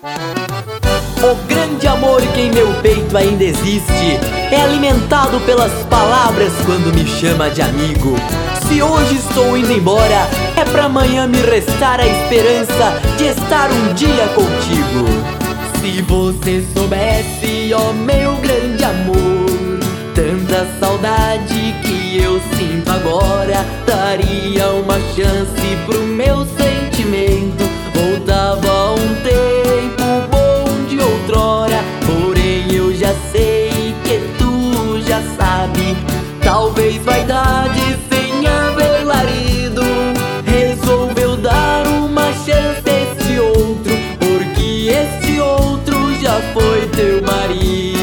O grande amor que em meu peito ainda existe é alimentado pelas palavras quando me chama de amigo. Se hoje estou indo embora, é pra amanhã me restar a esperança de estar um dia contigo. Se você soubesse, ó meu grande amor, tanta saudade que eu sinto agora, daria uma chance pro meu sentimento. Voltava um tempo bom de outrora, porém eu já sei que tu já sabe. Talvez vaidade sem haver larido resolveu dar uma chance a esse outro, porque esse outro já foi teu marido.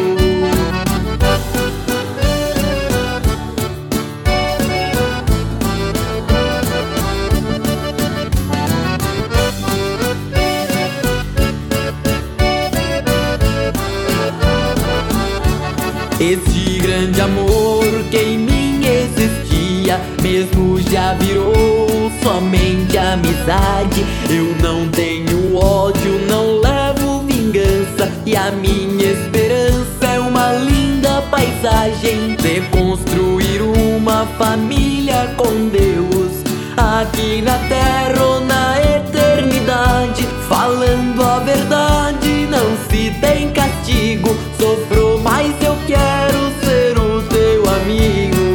Este grande amor que em mim existia, mesmo já virou somente amizade. Eu não tenho ódio, não levo vingança, e a minha esperança é uma linda paisagem de construir uma família com Deus, aqui na terra ou na eternidade. Falando a verdade, não se tem castigo. Sofro, mas eu quero ser o teu amigo.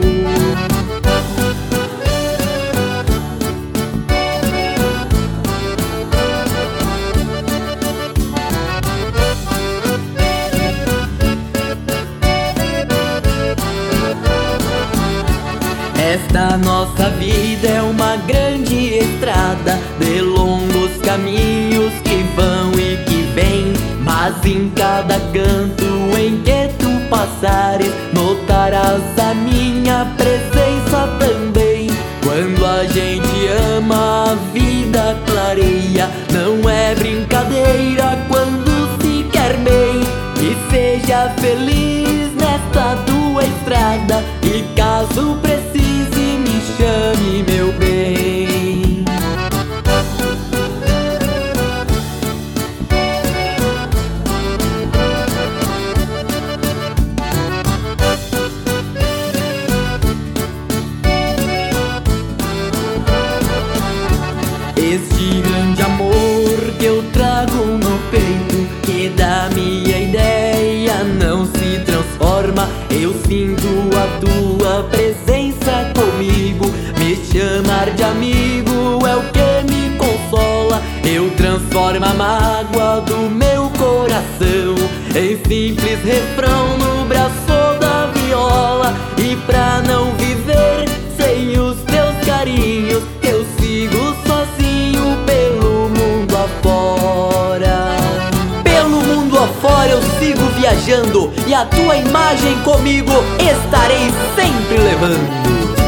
Esta nossa vida é uma grande estrada de longos caminhos que vão e que vêm, mas em cada canto em que tu passares, notarás a minha presença também. Quando a gente ama, a vida clareia, não é brincadeira quando se quer bem. E seja feliz nesta tua estrada, e caso precise me chame, meu bem. Este grande amor que eu trago no peito, que da minha ideia não se transforma. Eu sinto a tua presença comigo, me chamar de amigo é o que me consola. Eu transformo a mágoa do meu coração em simples refrão no braço da viola. E pra não viver sem os teus carinhos, eu sigo sozinho pelo mundo afora. Pelo mundo afora eu sigo viajando, e a tua imagem comigo estarei sempre levando.